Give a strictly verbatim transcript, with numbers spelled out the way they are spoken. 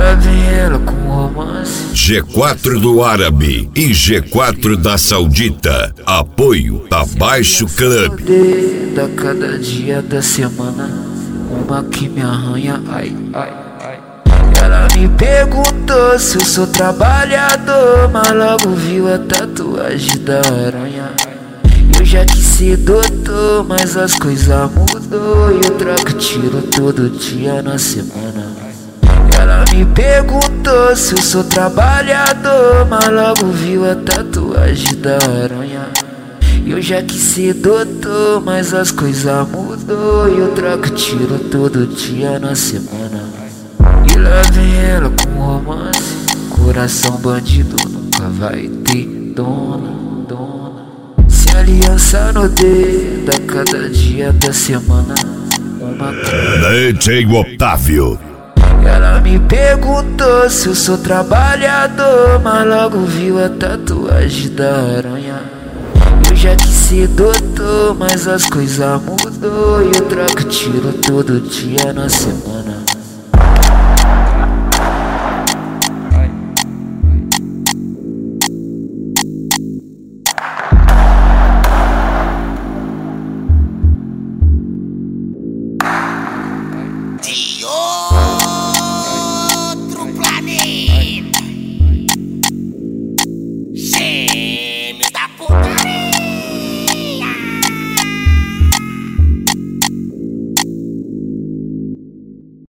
lá vem ela com romance. G quatro do Árabe e G quatro da Saudita. Apoio Abaixo Club. Da cada dia da semana, uma que me arranha, ai, ai, ai. Ela me perguntou se eu sou trabalhador, mas logo viu a tatuagem da aranha. Eu já quis ser doutor, mas as coisas mudou e eu troco tiro todo dia na semana. Ela me perguntou se eu sou trabalhador, mas logo viu a tatuagem da aranha. Eu já quis ser doutor, mas as coisas mudou e eu troco tiro todo dia na semana. E lá vem ela com romance. Coração bandido nunca vai ter dona, dona. Se aliança no dedo a cada dia da semana, uma D J Otávio. Ela me perguntou se eu sou trabalhador, mas logo viu a tatuagem da aranha. Eu já quis ser doutor, mas as coisas mudou e eu troco tiro todo dia na semana.